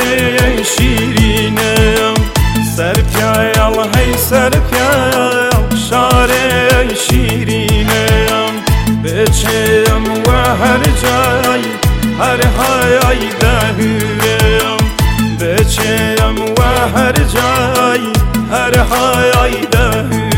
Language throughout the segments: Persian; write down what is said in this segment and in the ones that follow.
شاری شیرینم سر پیال هی سر پیال شاری شیرینم بچم و هر جای هر های دهورم بچم و هر جای هر های دهورم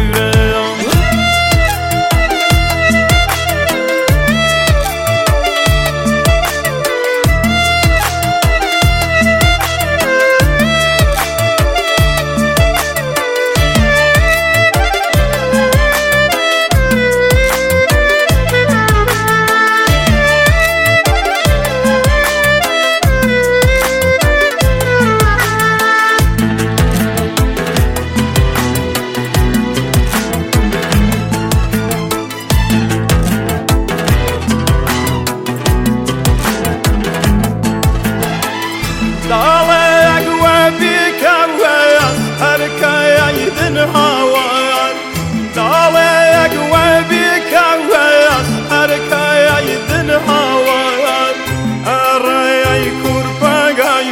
دالك وبيك هر كايدن هوار دالك وبيك هر كايدن هوار أرأي كرباقاي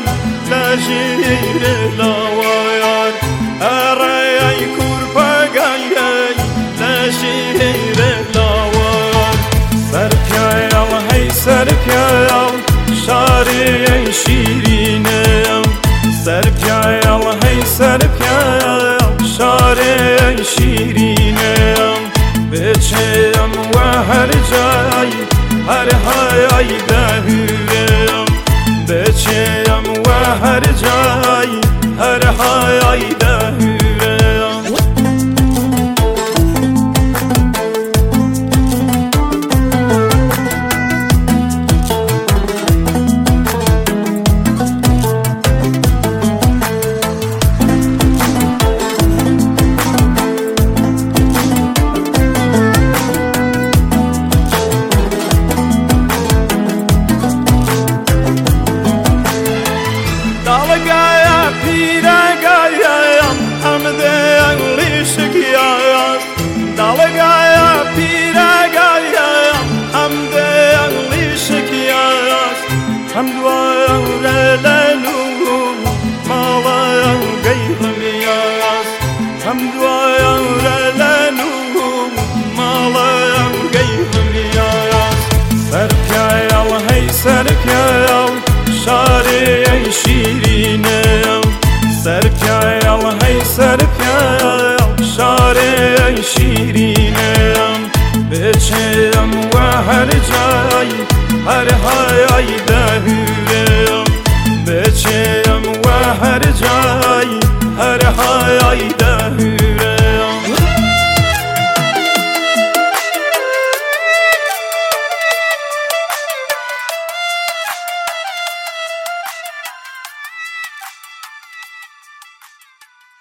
لجير لوار أرأي كرباقاي لجير لوار سركايال هي سركايال شاری شیرینم سر پیال هی سر پیال شاری شیرینم بچم و هر جای هر های دهورم بچم و هر جای هر های دهورم Dalgaya piragaya hamde anglishkiyas Dalgaya piragaya hamde anglishkiyas Hamdwa relenu mala gaymiyas Hamdwa relenu mala gaymiyas Serkayal hey serkayal شاری شیرینم سر پیال هی سر پیال شاری شیرینم بچم و هر جای هر های دهورم